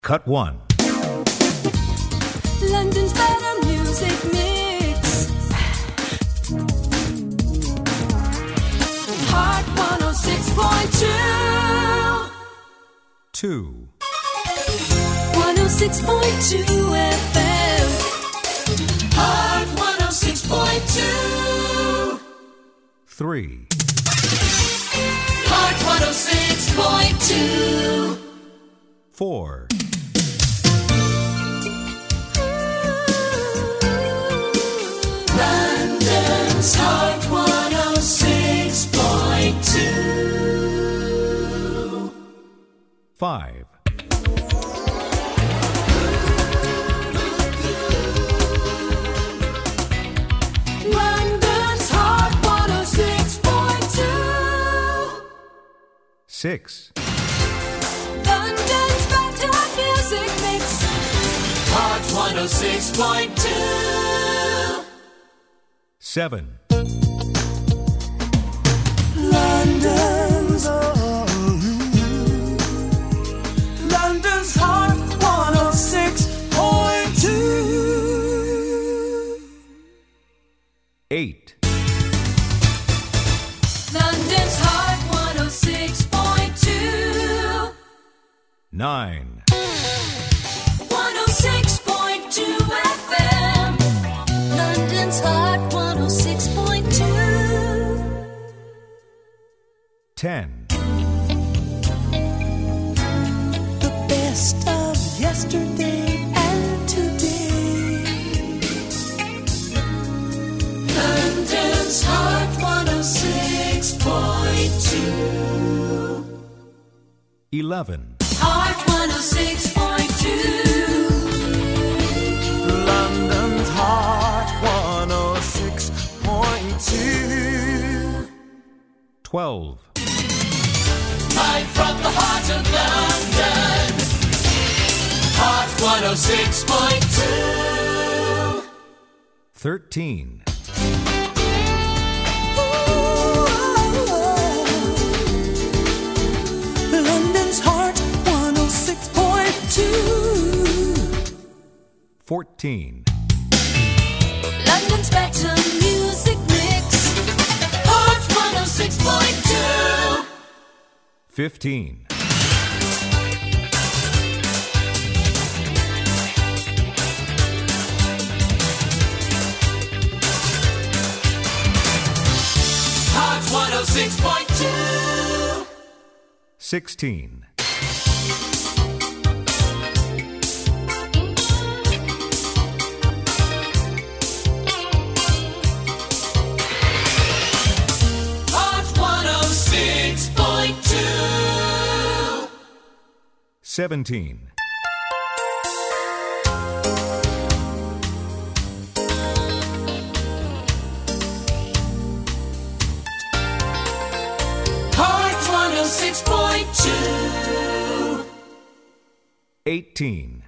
Cut 1. London's better music mix. Heart 106.2. 2. 106.2 FM. Heart 106.2. 3. Heart 106.2. 4. London's Heart 106.2. 5. London's Heart 106.2. 6. London's better music mix. Heart 106.2. 7. London's Heart 106.2. 8. London's Heart 106.2. 9. 106.2 FM. London's Heart 106.2. 10. The best of yesterday and today. London's Heart 106.2. 11. Heart 106.2. London's Heart 106.2. 12. Live from the heart of London. Heart 106.2. 13. London's Heart 106.2. 14. London's better music mix. Heart 106.2. 15. Heart 106.2. 16. Heart 106.2. 17. Heart 106.2. 18.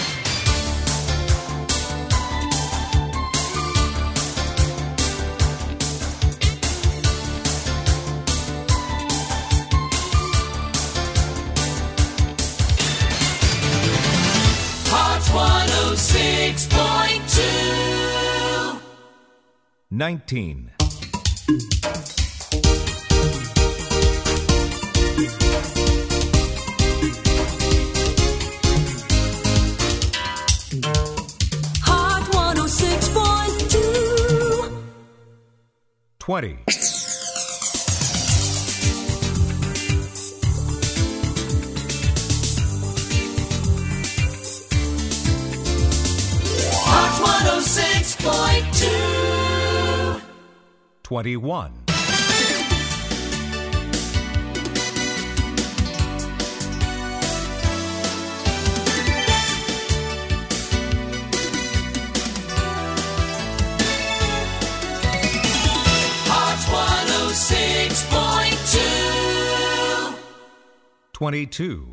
Heart 106.2. 19. Heart 106.2. 20. Heart 106.2. 21. Heart 106.2. 22.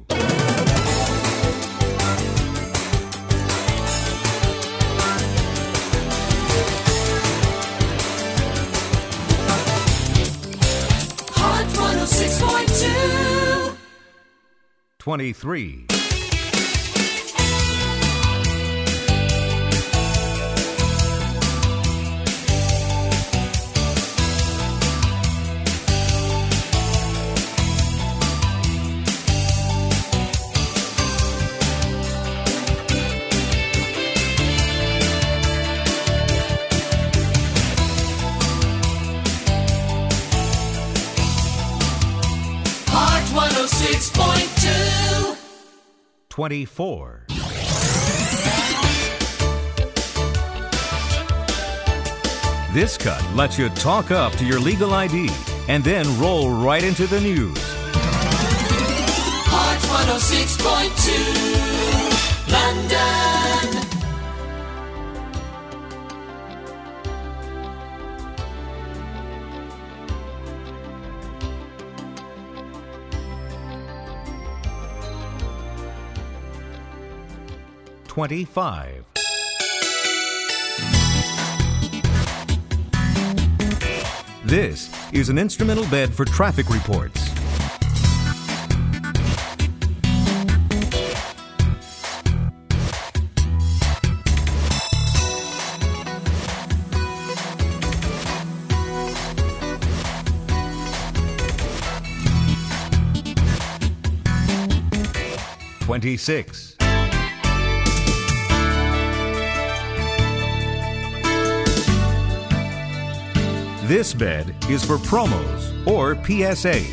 Heart 106.2. 23. 24. This cut lets you talk up to your legal ID and then roll right into the news. Hot 106.2 London. $25. This is an instrumental bed for traffic reports. $26. This bed is for promos or PSAs.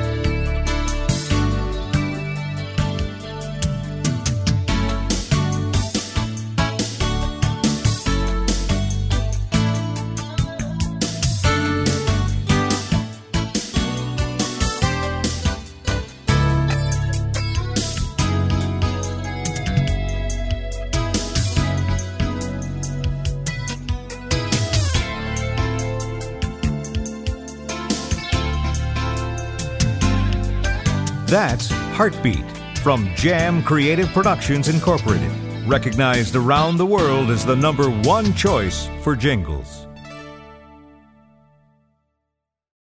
That's Heartbeat from Jam Creative Productions Incorporated, recognized around the world as the #1 choice for jingles.